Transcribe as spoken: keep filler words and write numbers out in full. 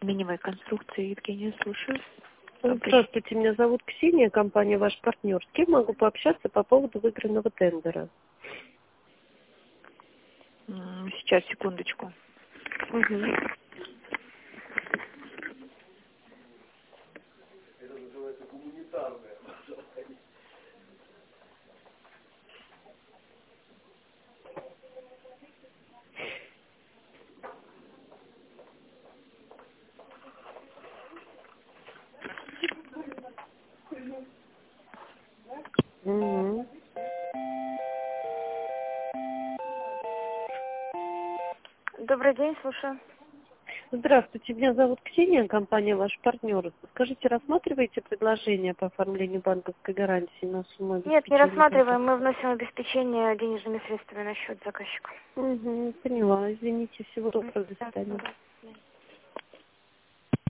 алюминиевой конструкции. Евгения, слушаю. Здравствуйте, меня зовут Ксения, компания «Ваш партнер». С кем могу пообщаться по поводу выигранного тендера? Сейчас, секундочку. Угу. Угу. Добрый день, слушаю. Здравствуйте, меня зовут Ксения, компания «Ваш партнер». Скажите, рассматриваете предложение по оформлению банковской гарантии на сумму обеспечения? Нет, не рассматриваем, мы вносим обеспечение денежными средствами на счет заказчика. Угу, поняла, извините, всего доброго, до Да, свидания. да.